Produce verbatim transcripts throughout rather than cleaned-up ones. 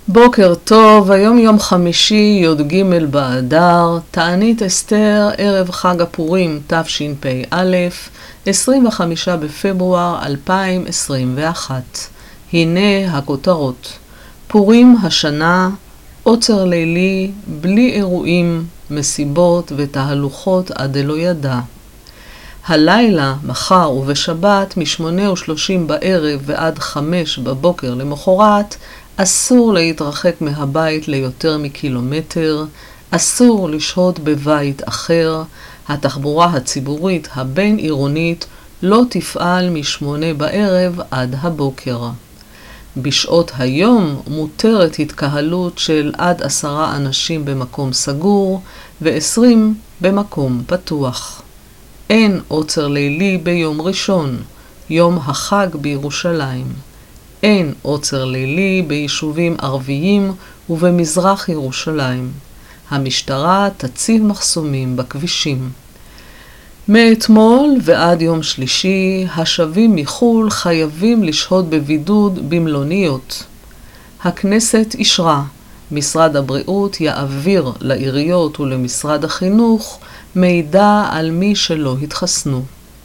בוקר טוב, היום יום חמישי, י"ג באדר, תענית אסתר, ערב חג הפורים תשפ"א, עשרים וחמישה בפברואר אלפיים עשרים ואחת. הנה הכותרות: פורים השנה, עוצר לילי, בלי אירועים, מסיבות ותהלוכות עד אלו ידע. הלילה, מחר ובשבת, משמונה ושלושים בערב ועד חמש בבוקר למחרת, אסור להתרחק מהבית ליותר מקילומטר, אסור לשהות בבית אחר, התחבורה הציבורית הבין עירונית לא תפעל משמונה בערב עד הבוקר. בשעות היום מותרת התקהלות של עד עשרה אנשים במקום סגור ועשרים במקום פתוח. אין עוצר לילי ביום ראשון, יום החג בירושלים. אין עוצר לילי ביישובים ערביים ובמזרח ירושלים. המשטרה תציב מחסומים בכבישים. מאתמול ועד יום שלישי, השבים מחול חייבים לשהות בבידוד במלוניות. הכנסת אישרה, משרד הבריאות יעביר לעיריות ולמשרד החינוך מידע על מי שלא התחסנו.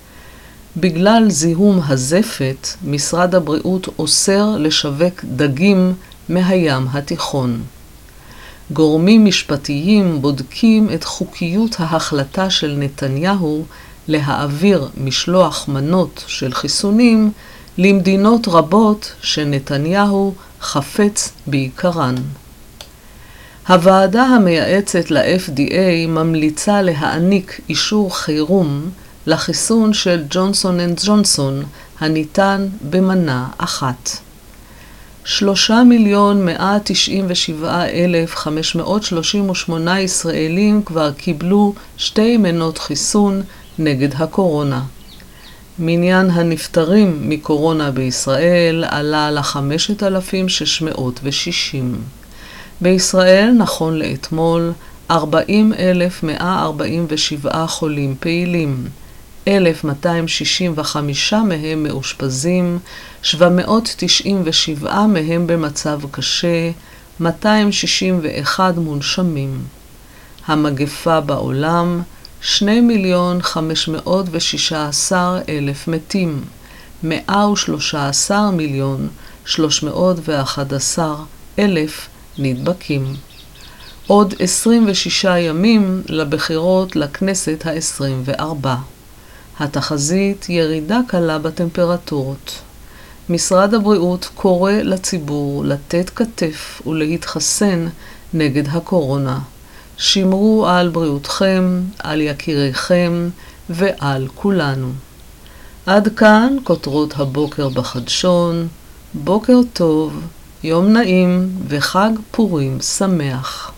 בגלל זיהום הזפת, משרד הבריאות אוסר לשווק דגים מהים התיכון. גורמים משפטיים בודקים את חוקיות ההחלטה של נתניהו להעביר משלוח מנות של חיסונים למדינות רבות שנתניהו חפץ בעיקרן. הוועדה המייעצת ל-אף די איי ממליצה להעניק אישור חירום לחיסון של ג'ונסון אנד ג'ונסון הניתן במנה אחת. שלושה מיליון מאה תשעים ושבעה אלף חמש מאות שלושים ושמונה ישראלים כבר קיבלו שתי מנות חיסון נגד הקורונה. מניין הנפטרים מקורונה בישראל עלה ל-חמשת אלפים שש מאות ושישים. בישראל נכון לאתמול ארבעים אלף מאה ארבעים ושבעה חולים פעילים, אלף מאתיים שישים וחמישה מהם מאושפזים, שבע מאות תשעים ושבעה מהם במצב קשה, מאתיים שישים ואחד מונשמים. המגפה בעולם, שני מיליון חמש מאות ושישה עשר אלף מתים, מאה ושלושה עשר מיליון שלוש מאות ואחד עשר אלף נדבקים. עוד עשרים ושישה ימים לבחירות לכנסת ה-עשרים וארבע. התחזית ירידה קלה בטמפרטורות. משרד הבריאות קורא לציבור לתת כתף ולהתחסן נגד הקורונה. שמרו על בריאותכם, על יקיריכם ועל כולנו. עד כאן כותרות הבוקר בחדשון. בוקר טוב, יום נעים וחג פורים שמח.